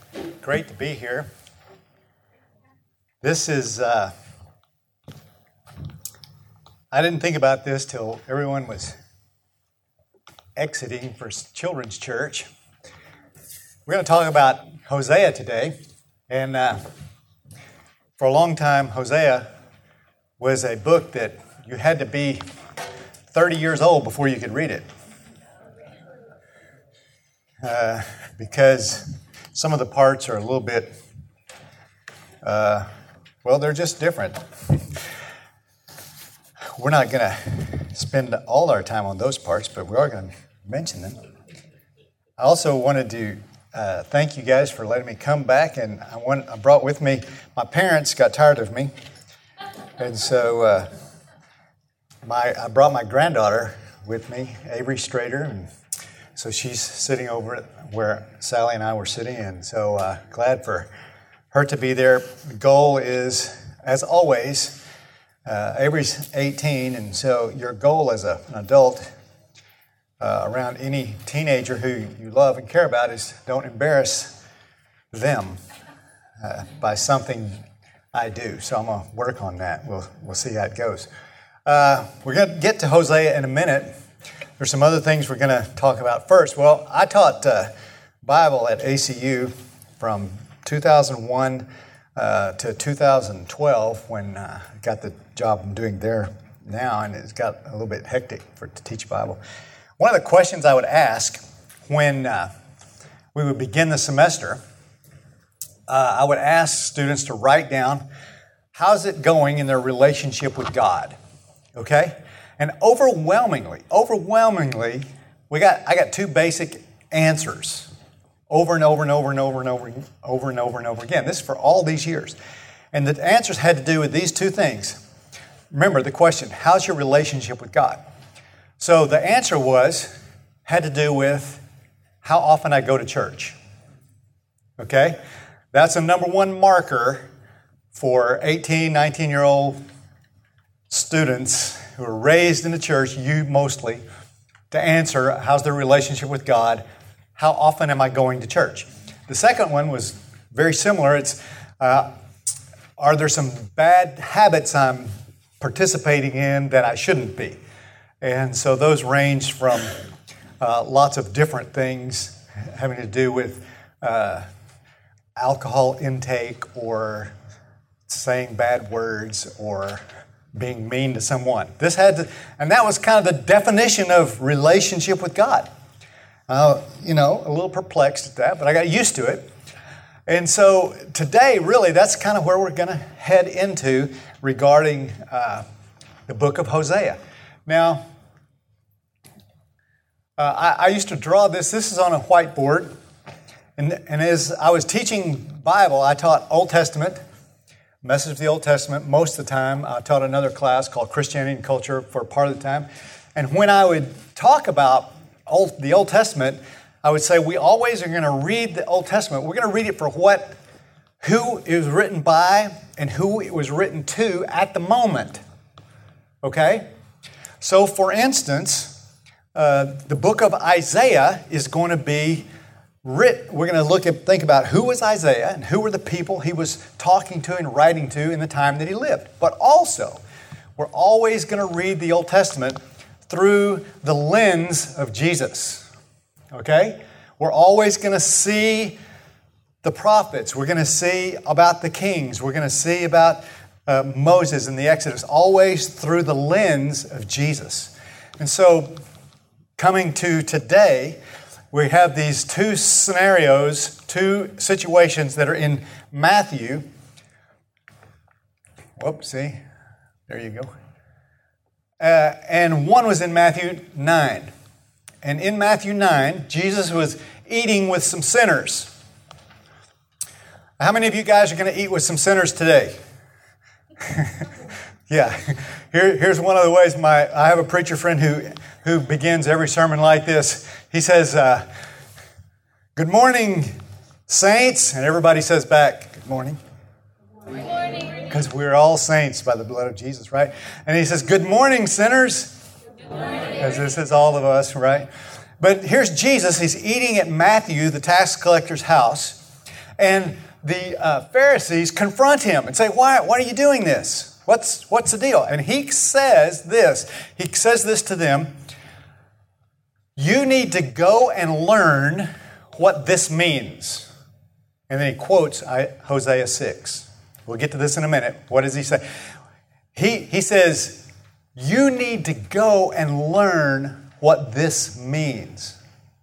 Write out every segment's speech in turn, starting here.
Great to be here. This is, I didn't think about this till everyone was exiting for children's church. We're going to talk about Hosea today. And for a long time, Hosea was a book that you had to be 30 years old before you could read it. Because some of the parts are a little bit, they're just different. We're not going to spend all our time on those parts, but we are going to mention them. I also wanted to thank you guys for letting me come back, and I brought with me, my parents got tired of me, and so I brought my granddaughter with me, Avery Strader, and so she's sitting over where Sally and I were sitting, and so glad for her to be there. The goal is, as always, Avery's 18, and so your goal as an adult around any teenager who you love and care about is don't embarrass them by something I do. So I'm going to work on that. We'll see how it goes. We're going to get to Hosea in a minute. There's some other things we're going to talk about first. Well, I taught Bible at ACU from 2001 to 2012 when I got the job I'm doing there now, and it's got a little bit hectic to teach Bible. One of the questions I would ask when we would begin the semester, I would ask students to write down how's it going in their relationship with God, okay? And overwhelmingly, I got two basic answers over and over again. This is for all these years. And the answers had to do with these two things. Remember the question, how's your relationship with God? So the answer had to do with how often I go to church. Okay? That's a number one marker for 18, 19-year-old students who are raised in the church, you mostly, to answer how's their relationship with God, how often am I going to church? The second one was very similar. It's, are there some bad habits I'm participating in that I shouldn't be? And so those range from lots of different things having to do with alcohol intake or saying bad words or being mean to someone. And that was kind of the definition of relationship with God. A little perplexed at that, but I got used to it. And so today, really, that's kind of where we're going to head into regarding the book of Hosea. Now, I used to draw this. This is on a whiteboard. And as I was teaching Bible, I taught Old Testament, Message of the Old Testament most of the time. I taught another class called Christianity and Culture for part of the time. And when I would talk about the Old Testament, I would say we always are going to read the Old Testament. We're going to read it for who it was written by and who it was written to at the moment. Okay? So, for instance, the book of Isaiah is going to be written. We're going to think about who was Isaiah and who were the people he was talking to and writing to in the time that he lived. But also, we're always going to read the Old Testament through the lens of Jesus. Okay? We're always going to see the prophets. We're going to see about the kings. We're going to see about Moses and the Exodus, always through the lens of Jesus. And so, coming to today, we have these two scenarios, two situations that are in Matthew. Whoops, see? There you go. And one was in Matthew 9. And in Matthew 9, Jesus was eating with some sinners. How many of you guys are going to eat with some sinners today? Yeah. Here's one of the ways I have a preacher friend who begins every sermon like this. He says, "Good morning, saints." And everybody says back, "Good morning." Good morning. Because we're all saints by the blood of Jesus, right? And he says, "Good morning, sinners." Good morning. Because this is all of us, right? But here's Jesus. He's eating at Matthew, the tax collector's house. And the Pharisees confront him and say, why are you doing this? What's the deal? And he says this. He says this to them. You need to go and learn what this means. And then he quotes Hosea 6. We'll get to this in a minute. What does he say? He says, you need to go and learn what this means.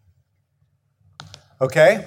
Okay?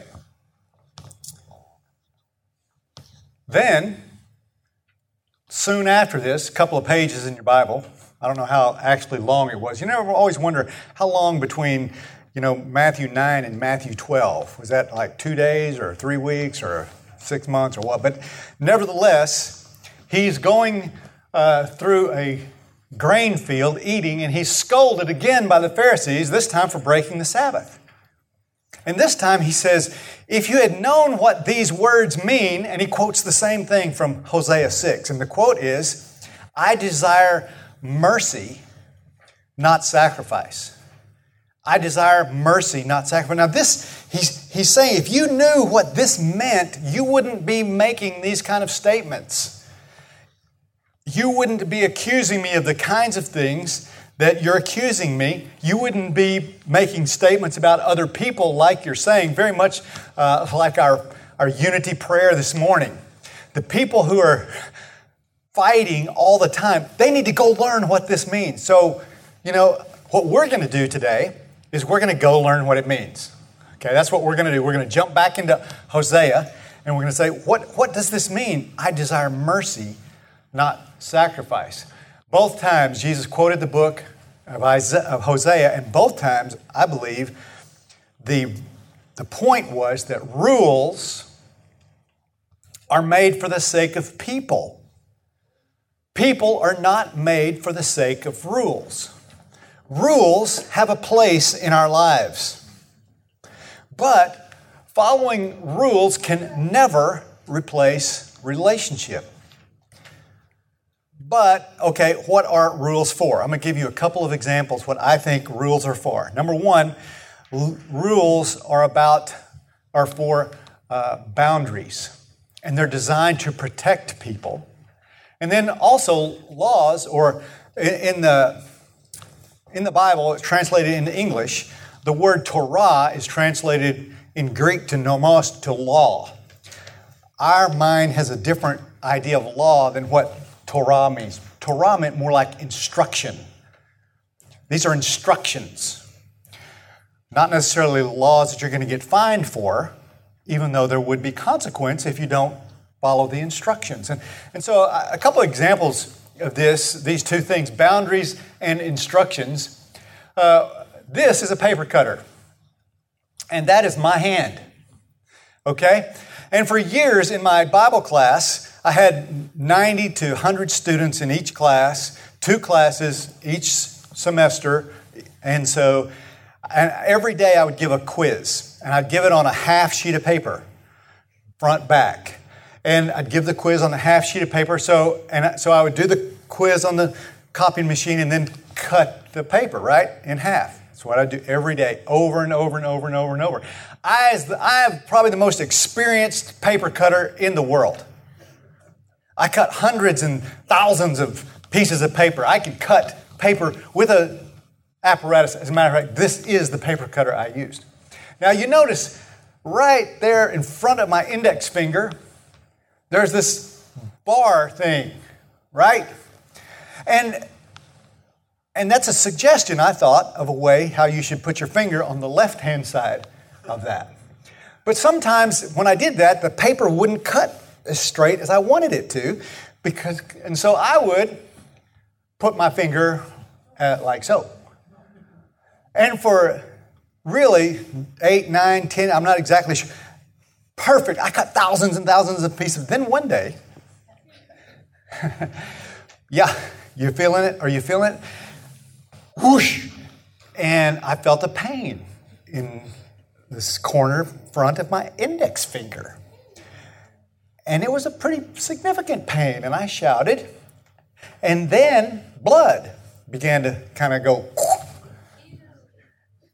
Then, soon after this, a couple of pages in your Bible, I don't know how actually long it was. You never always wonder how long between, Matthew 9 and Matthew 12. Was that like 2 days or 3 weeks or 6 months or what? But nevertheless, he's going through a grain field eating, and he's scolded again by the Pharisees, this time for breaking the Sabbath. And this time he says, if you had known what these words mean, and he quotes the same thing from Hosea 6. And the quote is, I desire mercy, not sacrifice. I desire mercy, not sacrifice. Now this, he's saying, if you knew what this meant, you wouldn't be making these kind of statements. You wouldn't be accusing me of the kinds of things that you're accusing me. You wouldn't be making statements about other people like you're saying, very much like our unity prayer this morning. The people who are fighting all the time, they need to go learn what this means. So, what we're going to do today is we're going to go learn what it means. Okay, that's what we're going to do. We're going to jump back into Hosea, and we're going to say, what does this mean? I desire mercy, not sacrifice. Both times, Jesus quoted the book of Hosea, and both times, I believe, the point was that rules are made for the sake of people. People are not made for the sake of rules. Rules have a place in our lives. But following rules can never replace relationship. But, okay, what are rules for? I'm going to give you a couple of examples what I think rules are for. Number one, rules are for boundaries, and they're designed to protect people. And then also laws, or in the Bible, it's translated into English. The word Torah is translated in Greek to nomos, to law. Our mind has a different idea of law than what Torah means. Torah meant more like instruction. These are instructions. Not necessarily laws that you're going to get fined for, even though there would be consequence if you don't follow the instructions. And so a couple of examples of these two things, boundaries and instructions. This is a paper cutter, and that is my hand. Okay? And for years in my Bible class, I had 90 to 100 students in each class, 2 classes each semester. And every day I would give a quiz, and I'd give it on a half sheet of paper, front, back. And I'd give the quiz on the half sheet of paper. So I would do the quiz on the copying machine and then cut the paper, right, in half. That's what I do every day, over and over and over and over and over. I am probably the most experienced paper cutter in the world. I cut hundreds and thousands of pieces of paper. I can cut paper with an apparatus. As a matter of fact, this is the paper cutter I used. Now you notice right there in front of my index finger, there's this bar thing, right? And that's a suggestion, I thought, of a way how you should put your finger on the left-hand side of that. But sometimes when I did that, the paper wouldn't cut as straight as I wanted it to, and so I would put my finger like so. And for really 8, 9, 10, I'm not exactly sure, perfect. I cut thousands and thousands of pieces. Then one day, yeah, you feeling it? Are you feeling it? Whoosh! And I felt a pain in this corner front of my index finger. And it was a pretty significant pain, and I shouted. And then blood began to kind of go.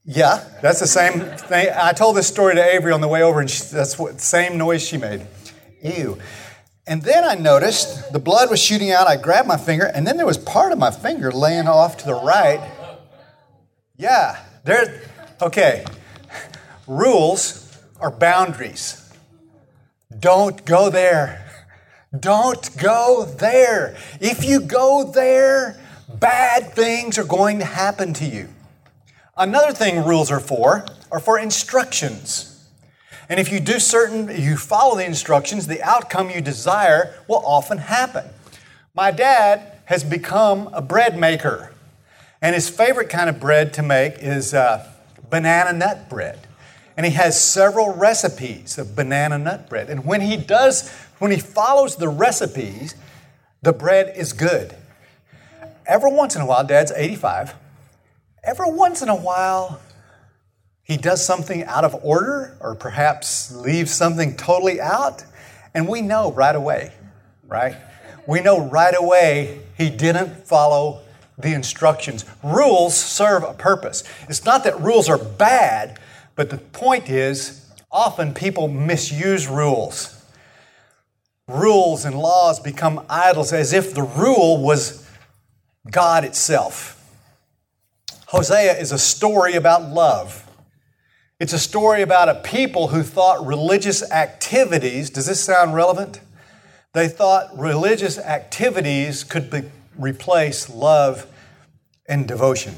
Yeah, that's the same thing. I told this story to Avery on the way over, and that's what same noise she made. Ew. And then I noticed the blood was shooting out. I grabbed my finger, and then there was part of my finger laying off to the right. Yeah, okay. Rules are boundaries. Don't go there. Don't go there. If you go there, bad things are going to happen to you. Another thing rules are for instructions. And if you follow the instructions, the outcome you desire will often happen. My dad has become a bread maker. And his favorite kind of bread to make is banana nut bread. And he has several recipes of banana nut bread. And when he follows the recipes, the bread is good. Every once in a while, Dad's 85, every once in a while, he does something out of order or perhaps leaves something totally out. And we know right away, right? We know right away he didn't follow the instructions. Rules serve a purpose. It's not that rules are bad, but the point is often people misuse rules. Rules and laws become idols as if the rule was God itself. Hosea is a story about love. It's a story about a people who thought religious activities, does this sound relevant? They thought religious activities could replace love and devotion.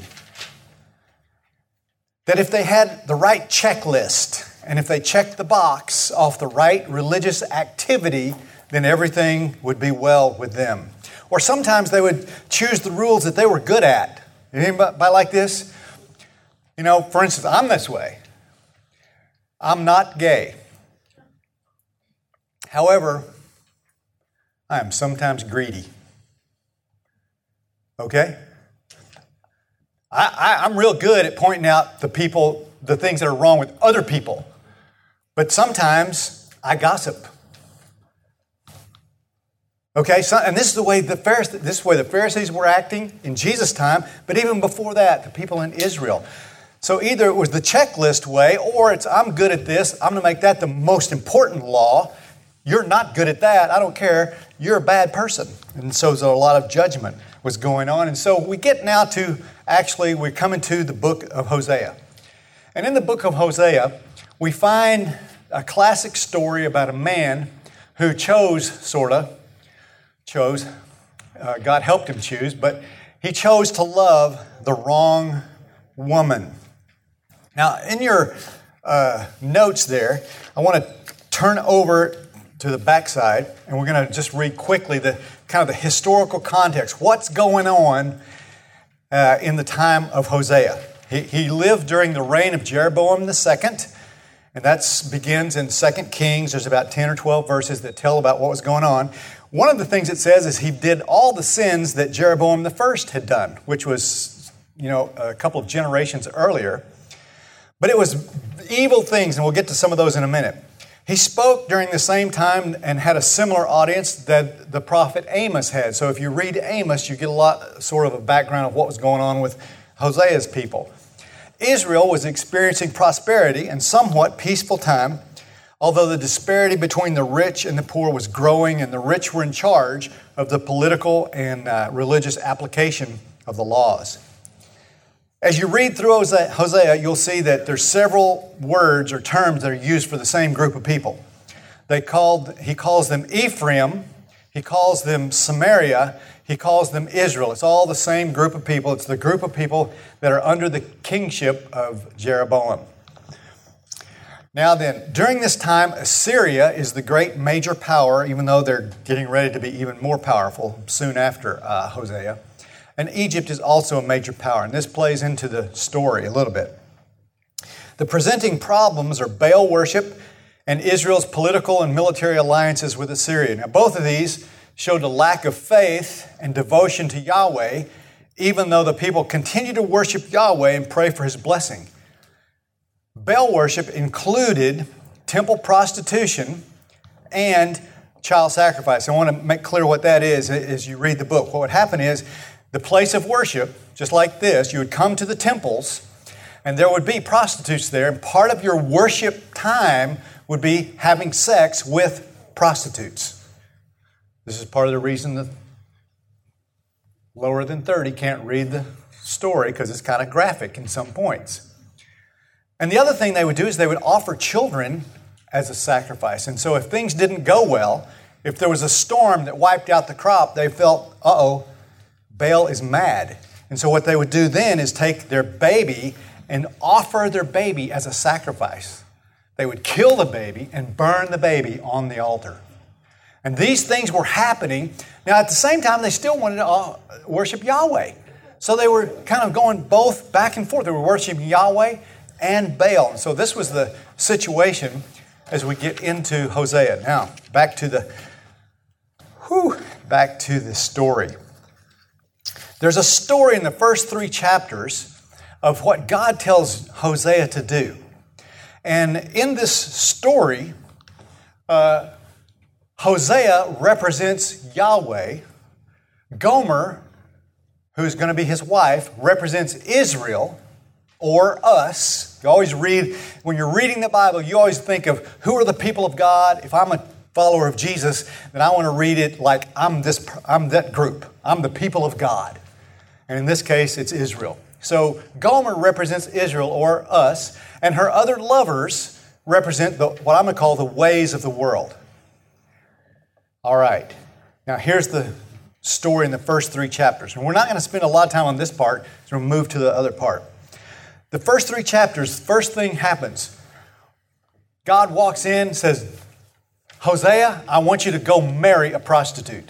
That if they had the right checklist, and if they checked the box off the right religious activity, then everything would be well with them. Or sometimes they would choose the rules that they were good at. Anybody like this? For instance, I'm this way. I'm not gay. However, I am sometimes greedy. Okay? I'm real good at pointing out the things that are wrong with other people. But sometimes I gossip. Okay, and this is the way the Pharisees were acting in Jesus' time, but even before that, the people in Israel. So either it was the checklist way, or it's I'm good at this, I'm going to make that the most important law. You're not good at that, I don't care, you're a bad person. And so a lot of judgment was going on. And so we get now to, we're coming to the book of Hosea. And in the book of Hosea, we find a classic story about a man who God helped him choose, but he chose to love the wrong woman. Now, in your notes there, I want to turn over to the backside, and we're going to just read quickly the historical context. What's going on in the time of Hosea? He lived during the reign of Jeroboam II, and that begins in 2 Kings. There's about 10 or 12 verses that tell about what was going on. One of the things it says is he did all the sins that Jeroboam I had done, which was, a couple of generations earlier. But it was evil things, and we'll get to some of those in a minute. He spoke during the same time and had a similar audience that the prophet Amos had. So if you read Amos, you get a lot, sort of a background of what was going on with Hosea's people. Israel was experiencing prosperity and somewhat peaceful time, although the disparity between the rich and the poor was growing, and the rich were in charge of the political and religious application of the laws. As you read through Hosea, you'll see that there's several words or terms that are used for the same group of people. He calls them Ephraim, he calls them Samaria, he calls them Israel. It's all the same group of people. It's the group of people that are under the kingship of Jeroboam. Now then, during this time, Assyria is the great major power, even though they're getting ready to be even more powerful soon after Hosea. And Egypt is also a major power, and this plays into the story a little bit. The presenting problems are Baal worship and Israel's political and military alliances with Assyria. Now, both of these showed a lack of faith and devotion to Yahweh, even though the people continue to worship Yahweh and pray for His blessing. Baal worship included temple prostitution and child sacrifice. I want to make clear what that is as you read the book. What would happen is the place of worship, just like this, you would come to the temples. And there would be prostitutes there, and part of your worship time would be having sex with prostitutes. This is part of the reason that lower than 30 can't read the story, because it's kind of graphic in some points. And the other thing they would do is they would offer children as a sacrifice. And so if things didn't go well, if there was a storm that wiped out the crop, they felt, Baal is mad. And so what they would do then is take their baby and offer their baby as a sacrifice. They would kill the baby and burn the baby on the altar. And these things were happening. Now, at the same time, they still wanted to worship Yahweh. So they were kind of going both back and forth. They were worshiping Yahweh and Baal. And so this was the situation as we get into Hosea. Now, back to the story. There's a story in the first 3 chapters of what God tells Hosea to do. And in this story, Hosea represents Yahweh. Gomer, who's going to be his wife, represents Israel or us. You always read, when you're reading the Bible, you always think of who are the people of God. If I'm a follower of Jesus, then I want to read it like I'm that group. I'm the people of God. And in this case, it's Israel. So Gomer represents Israel or us, and her other lovers represent what I'm going to call the ways of the world. All right. Now here's the story in the first 3 chapters. And we're not going to spend a lot of time on this part, so we'll move to the other part. The first 3 chapters, first thing happens. God walks in and says, Hosea, I want you to go marry a prostitute.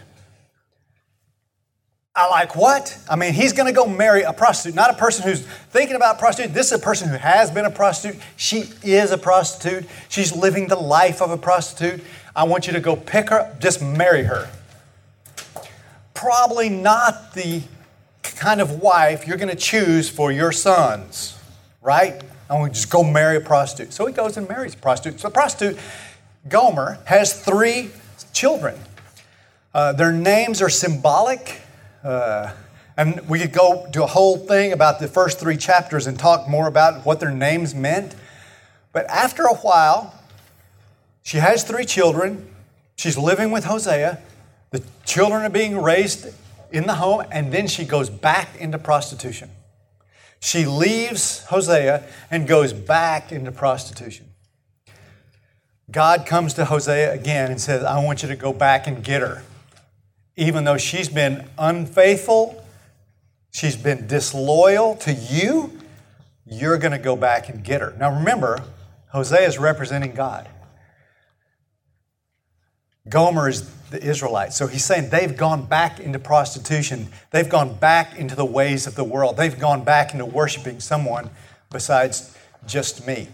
I like, what? I mean, he's going to go marry a prostitute, not a person who's thinking about prostitute. This is a person who has been a prostitute. She is a prostitute. She's living the life of a prostitute. I want you to go pick her up, just marry her. Probably not the kind of wife you're going to choose for your sons, right? I want to just go marry a prostitute. So he goes and marries a prostitute. So the prostitute, Gomer, has 3 children. Their names are symbolic. And we could go do a whole thing about the first 3 chapters and talk more about what their names meant. But after a while, she has 3 children. She's living with Hosea. The children are being raised in the home, and then she goes back into prostitution. She leaves Hosea and goes back into prostitution. God comes to Hosea again and says, I want you to go back and get her. Even though she's been unfaithful, she's been disloyal to you, you're going to go back and get her. Now remember, Hosea is representing God. Gomer is the Israelites. So he's saying they've gone back into prostitution. They've gone back into the ways of the world. They've gone back into worshiping someone besides just me.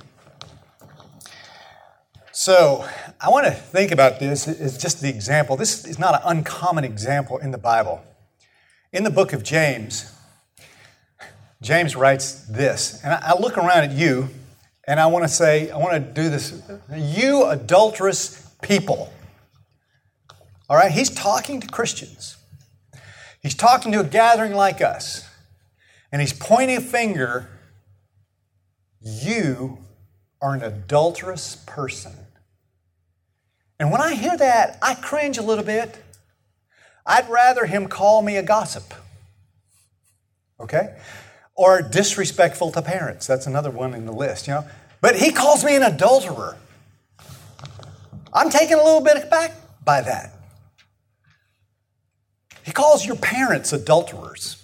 So I want to think about this as just the example. This is not an uncommon example in the Bible. In the book of James, James writes this, and I look around at you, and I want to do this. You adulterous people. All right, he's talking to Christians. He's talking to a gathering like us, and he's pointing a finger. You are an adulterous person. And when I hear that, I cringe a little bit. I'd rather him call me a gossip. Okay? Or disrespectful to parents. That's another one in the list, you know. But he calls me an adulterer. I'm taken a little bit aback by that. He calls your parents adulterers.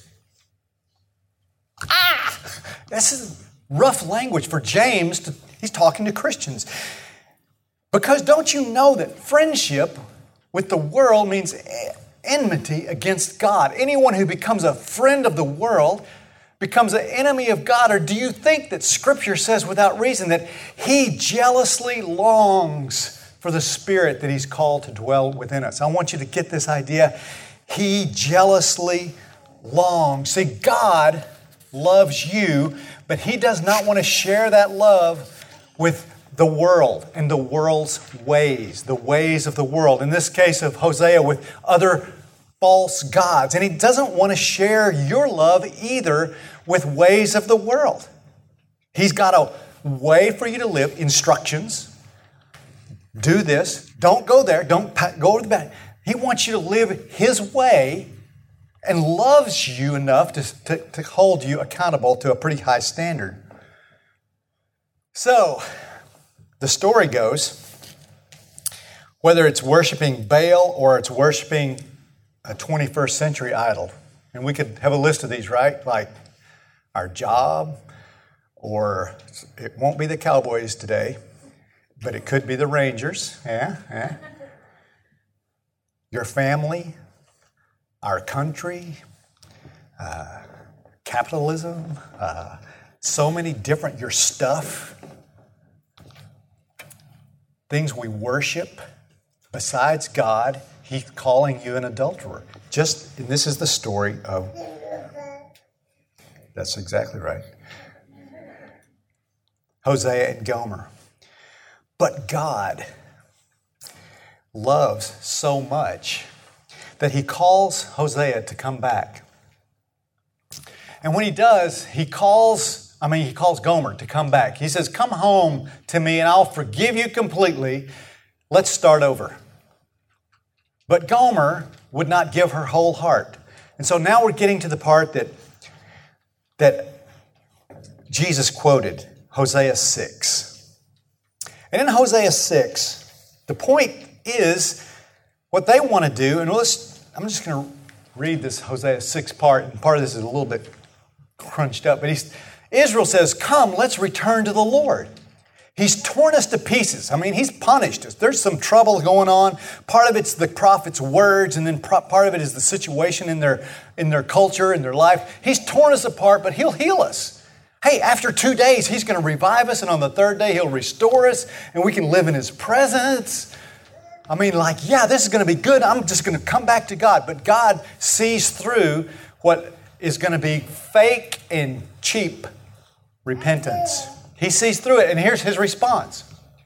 This is rough language for James. He's talking to Christians. Because don't you know that friendship with the world means enmity against God? Anyone who becomes a friend of the world becomes an enemy of God. Or do you think that Scripture says without reason that He jealously longs for the Spirit that He's called to dwell within us? I want you to get this idea. He jealously longs. See, God loves you, but He does not want to share that love with the world and the world's ways, the ways of the world. In this case of Hosea, with other false gods. And He doesn't want to share your love either with ways of the world. He's got a way for you to live, instructions. Do this. Don't go there. Don't go to the back. He wants you to live His way and loves you enough to hold you accountable to a pretty high standard. So, the story goes, whether it's worshiping Baal or it's worshiping a 21st century idol, and we could have a list of these, right? Like our job, or it won't be the Cowboys today, but it could be the Rangers. Yeah. Your family, our country, capitalism, so many different, your stuff, things we worship besides God. He's calling you an adulterer. And this is the story of, that's exactly right, Hosea and Gomer. But God loves so much that He calls Hosea to come back. And when He does, He calls Gomer to come back. He says, come home to me and I'll forgive you completely. Let's start over. But Gomer would not give her whole heart. And so now we're getting to the part that Jesus quoted, Hosea 6. And in Hosea 6, the point is what they want to do, and I'm just going to read this Hosea 6 part, and part of this is a little bit crunched up, but Israel says, come, let's return to the Lord. He's torn us to pieces. He's punished us. There's some trouble going on. Part of it's the prophet's words, and then part of it is the situation in their culture, in their life. He's torn us apart, but He'll heal us. Hey, after 2 days, He's going to revive us, and on the third day, He'll restore us, and we can live in His presence. This is going to be good. I'm just going to come back to God. But God sees through what is going to be fake and cheap repentance. He sees through it, and here's His response.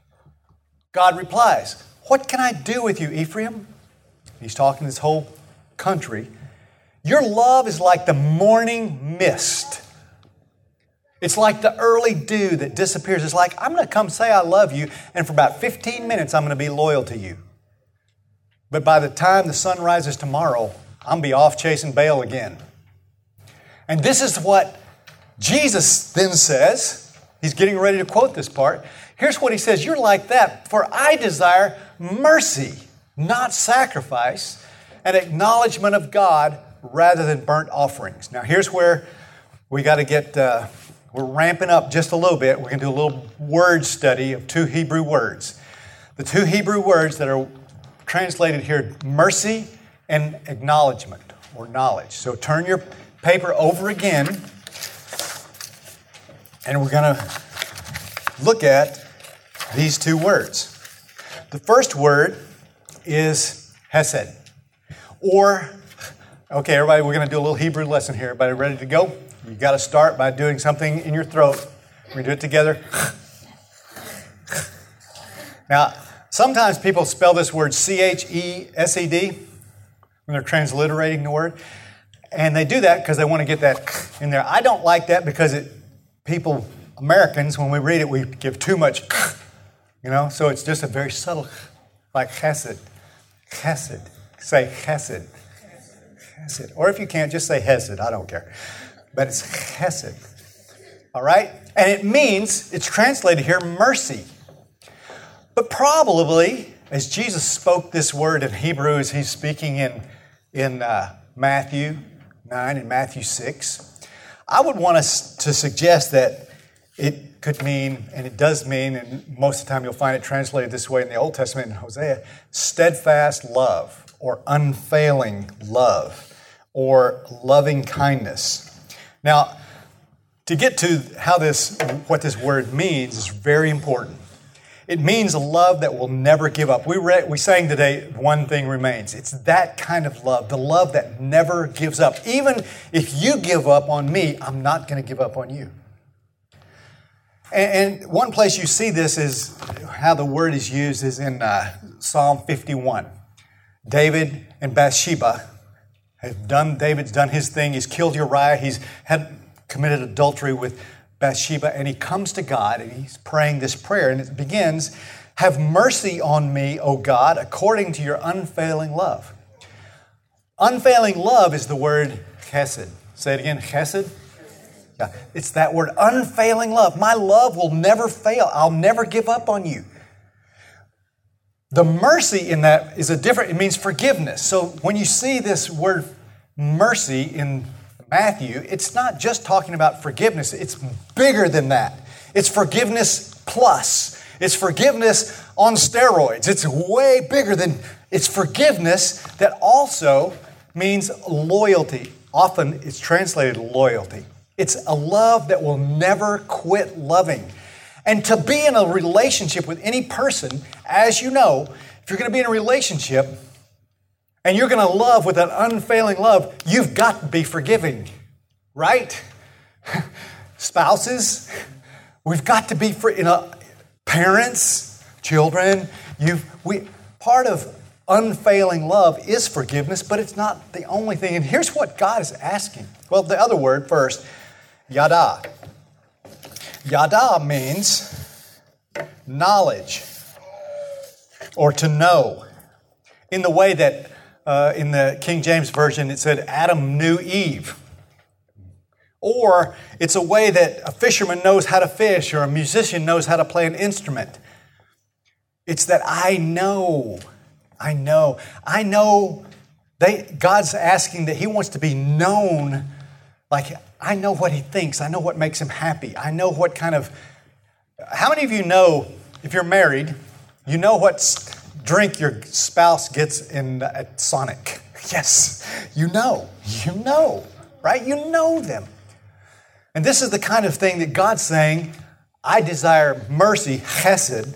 God replies, what can I do with you, Ephraim? He's talking to this whole country. Your love is like the morning mist. It's like the early dew that disappears. It's like, I'm going to come say I love you, and for about 15 minutes, I'm going to be loyal to you. But by the time the sun rises tomorrow, I'm going to be off chasing Baal again. And this is what Jesus then says. He's getting ready to quote this part. Here's what He says. You're like that, for I desire mercy, not sacrifice, and acknowledgement of God rather than burnt offerings. Now here's where we got to get, we're ramping up just a little bit. We're going to do a little word study of 2 Hebrew words. The 2 Hebrew words that are translated here, mercy and acknowledgement or knowledge. So turn your paper over again, and we're going to look at these 2 words. The first word is hesed. Okay, everybody, we're going to do a little Hebrew lesson here. Everybody ready to go? You got to start by doing something in your throat. We do it together. Now, sometimes people spell this word Chesed when they're transliterating the word. And they do that because they want to get that in there. I don't like that because Americans, when we read it, we give too much, so it's just a very subtle, like chesed. Chesed. Say chesed. Chesed. Or if you can't, just say hesed. I don't care. But it's chesed. All right? And it means, it's translated here, mercy. But probably, as Jesus spoke this word in Hebrew, as He's speaking in Matthew 9 and Matthew 6, I would want us to suggest that it could mean, and it does mean, and most of the time you'll find it translated this way in the Old Testament in Hosea, steadfast love, or unfailing love, or loving kindness. Now, to get to what this word means is very important. It means a love that will never give up. We sang today, one thing remains. It's that kind of love, the love that never gives up. Even if you give up on me, I'm not going to give up on you. And one place you see this is how the word is used is in Psalm 51. David and Bathsheba David's done his thing. He's killed Uriah. He's had committed adultery with Bathsheba, and he comes to God, and he's praying this prayer, and it begins, "Have mercy on me, O God, according to your unfailing love." Unfailing love is the word chesed. Say it again, chesed. Yeah, it's that word, unfailing love. My love will never fail. I'll never give up on you. The mercy in that is it means forgiveness. So when you see this word mercy in Matthew, it's not just talking about forgiveness. It's bigger than that. It's forgiveness plus. It's forgiveness on steroids. It's way bigger than, it's forgiveness that also means loyalty. Often it's translated loyalty. It's a love that will never quit loving. And to be in a relationship with any person, as you know, if you're going to be in a relationship and you're going to love with an unfailing love, you've got to be forgiving, right? Spouses, we've got to be parents, children. Part of unfailing love is forgiveness, but it's not the only thing. And here's what God is asking. Well, the other word first, yada. Yada means knowledge or to know. In the way that in the King James Version it said Adam knew Eve. Or it's a way that a fisherman knows how to fish or a musician knows how to play an instrument. It's that I know. God's asking that He wants to be known. Like, I know what He thinks. I know what makes Him happy. I know what kind of... How many of you know, if you're married, you know what drink your spouse gets at Sonic? Yes, you know, right? You know them. And this is the kind of thing that God's saying, I desire mercy, chesed,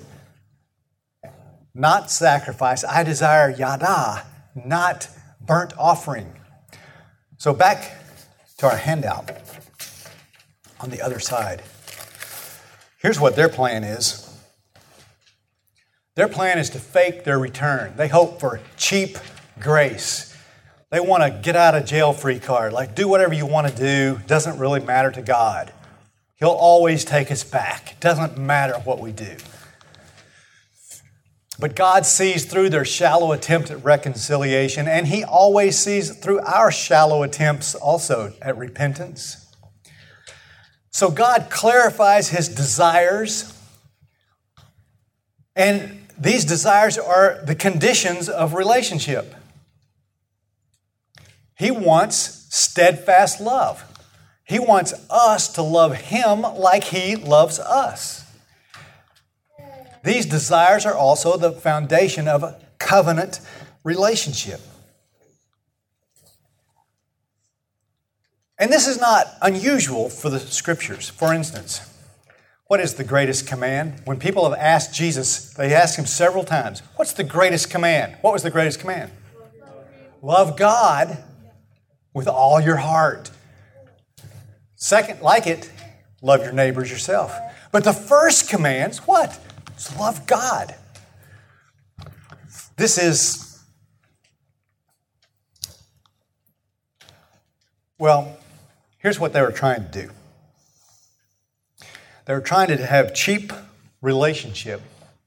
not sacrifice. I desire yada, not burnt offering. So back to our handout on the other side. Here's what their plan is. Their plan is to fake their return. They hope for cheap grace. They want a get out of jail free card. Like, do whatever you want to do. Doesn't really matter to God. He'll always take us back. Doesn't matter what we do. But God sees through their shallow attempt at reconciliation, and He always sees through our shallow attempts also at repentance. So God clarifies His desires, and these desires are the conditions of relationship. He wants steadfast love. He wants us to love Him like He loves us. These desires are also the foundation of a covenant relationship. And this is not unusual for the Scriptures. For instance, what is the greatest command? When people have asked Jesus, they asked Him several times, what's the greatest command? What was the greatest command? Love God with all your heart. Second, like it, love your neighbors yourself. But the first command is what? It's love God. This is, well, here's what they were trying to do. They were trying to have cheap relationship.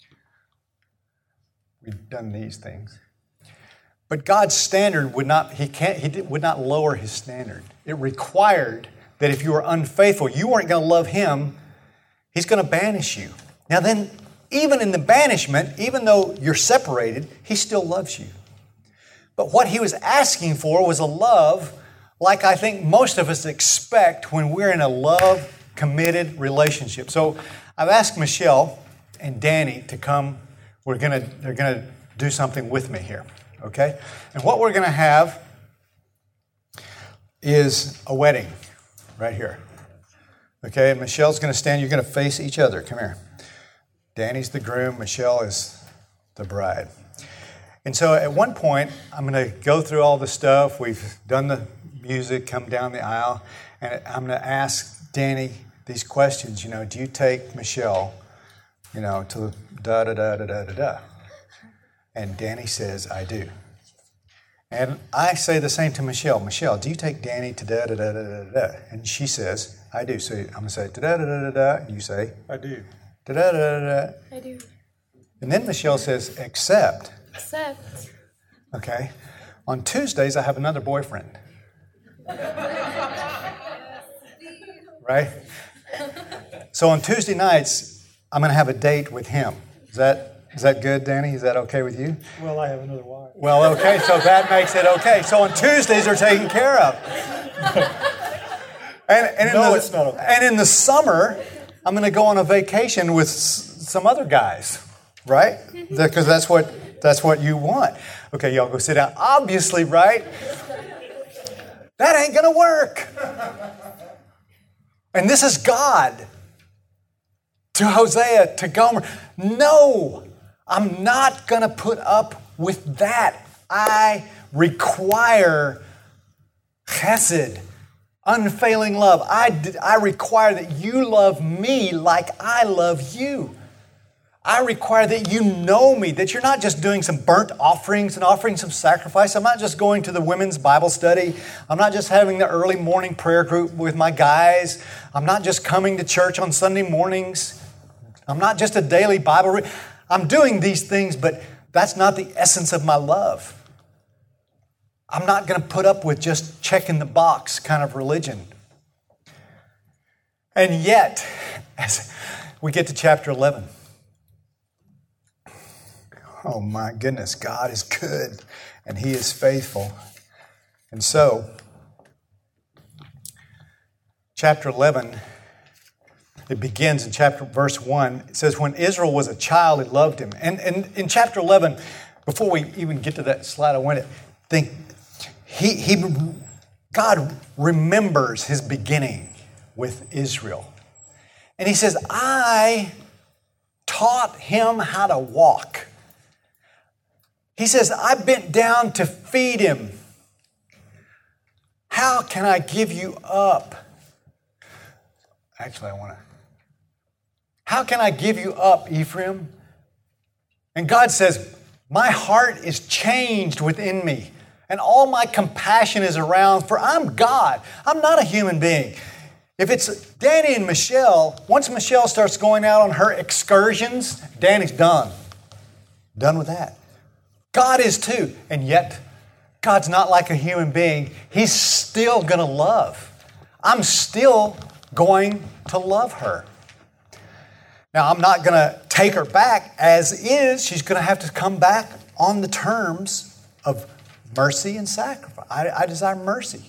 We've done these things. But God's standard would not lower His standard. It required that if you were unfaithful, you weren't going to love Him, He's going to banish you. Now then, even in the banishment, even though you're separated, He still loves you. But what He was asking for was a love like I think most of us expect when we're in a love-committed relationship. So I've asked Michelle and Danny to come. They're going to do something with me here, okay? And what we're going to have is a wedding right here. Okay, and Michelle's going to stand. You're going to face each other. Come here. Danny's the groom. Michelle is the bride. And so at one point, I'm going to go through all the stuff. We've done the music, come down the aisle, and I'm going to ask Danny these questions. You know, do you take Michelle, you know, to da-da-da-da-da-da-da? And Danny says, I do. And I say the same to Michelle. Michelle, do you take Danny to da-da-da-da-da-da? And she says, I do. So I'm going to say da-da-da-da-da, and you say, I do. Da-da-da-da-da. I do. And then Michelle says, except. Except. Okay. On Tuesdays, I have another boyfriend. Right? So on Tuesday nights, I'm going to have a date with him. Is that good, Danny? Is that okay with you? Well, I have another wife. Well, okay, so that makes it okay. So on Tuesdays, they're taken care of. It's not okay. And in the summer, I'm going to go on a vacation with some other guys, right? Because that's what you want. Okay, y'all go sit down. Obviously, right? That ain't going to work. And this is God. To Hosea, to Gomer. No, I'm not going to put up with that. I require chesed, unfailing love. I require that you love me like I love you. I require that you know me, that you're not just doing some burnt offerings and offering some sacrifice. I'm not just going to the women's Bible study. I'm not just having the early morning prayer group with my guys. I'm not just coming to church on Sunday mornings. I'm not just a daily Bible read. I'm doing these things, but that's not the essence of my love. I'm not going to put up with just checking the box kind of religion. And yet, as we get to chapter 11, oh my goodness, God is good and He is faithful. And so, chapter 11, it begins in verse 1. It says, when Israel was a child, He loved him. And in chapter 11, before we even get to that slide, I want to think, God remembers His beginning with Israel. And He says, I taught him how to walk. He says, I bent down to feed him. How can I give you up? Actually, how can I give you up, Ephraim? And God says, my heart is changed within me, and all my compassion is around, for I'm God. I'm not a human being. If it's Danny and Michelle, once Michelle starts going out on her excursions, Danny's done. Done with that. God is too, and yet God's not like a human being. He's still going to love. I'm still going to love her. Now, I'm not going to take her back as is. She's going to have to come back on the terms of mercy and sacrifice. I desire mercy.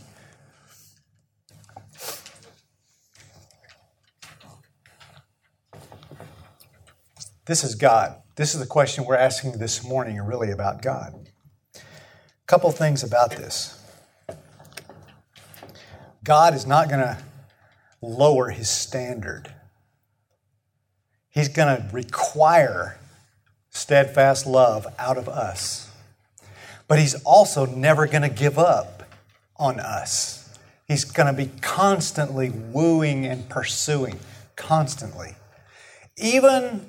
This is God. This is the question we're asking this morning, really about God. A couple things about this. God is not going to lower His standard. He's going to require steadfast love out of us. But He's also never going to give up on us. He's going to be constantly wooing and pursuing, constantly. Even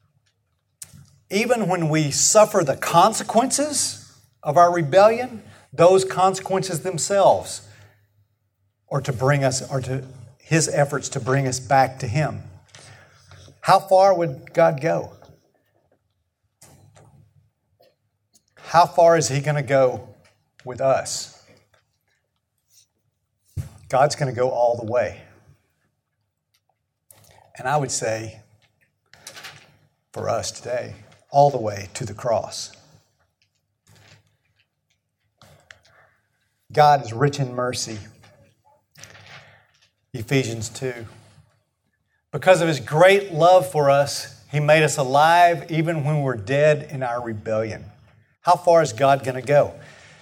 when we suffer the consequences of our rebellion, those consequences themselves are to bring us, or to His efforts to bring us back to Him. How far would God go? How far is He going to go with us? God's going to go all the way. And I would say, for us today, all the way to the cross. God is rich in mercy. Ephesians 2. Because of His great love for us, He made us alive even when we're dead in our rebellion. How far is God going to go?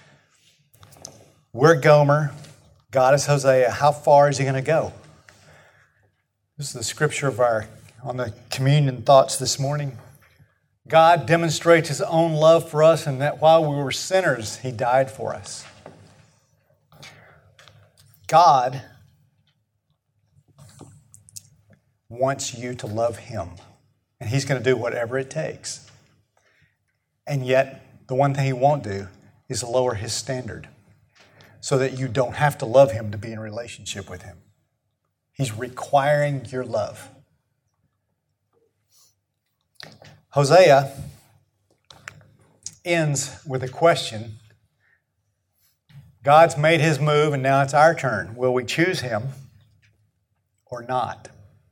We're Gomer. God is Hosea. How far is He going to go? This is the scripture on the communion thoughts this morning. God demonstrates His own love for us, and that while we were sinners, He died for us. God wants you to love Him, and He's going to do whatever it takes. And yet, the one thing He won't do is lower his standard so that you don't have to love him to be in relationship with him. He's requiring your love. Hosea ends with a question. God's made his move and now it's our turn. Will we choose him or not?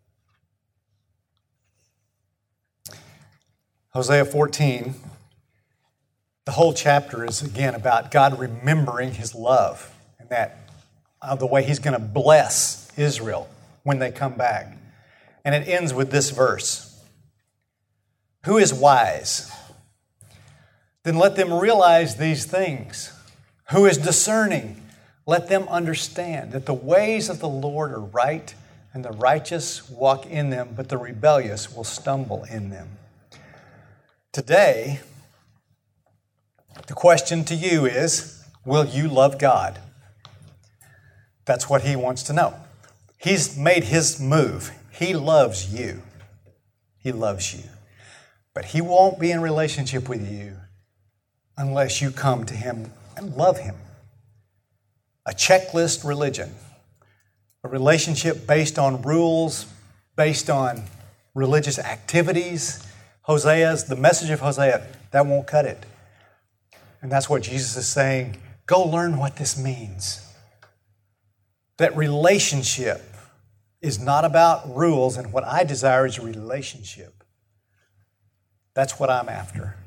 Hosea 14, the whole chapter is again about God remembering his love and that the way he's going to bless Israel when they come back. And it ends with this verse. Who is wise? Then let them realize these things. Who is discerning? Let them understand that the ways of the Lord are right, and the righteous walk in them, but the rebellious will stumble in them. Today, the question to you is, will you love God? That's what he wants to know. He's made his move. He loves you. He loves you. But he won't be in relationship with you unless you come to him and love him. A checklist religion. A relationship based on rules, based on religious activities. The message of Hosea, that won't cut it. And that's what Jesus is saying. Go learn what this means. That relationship is not about rules, and what I desire is a relationship. That's what I'm after.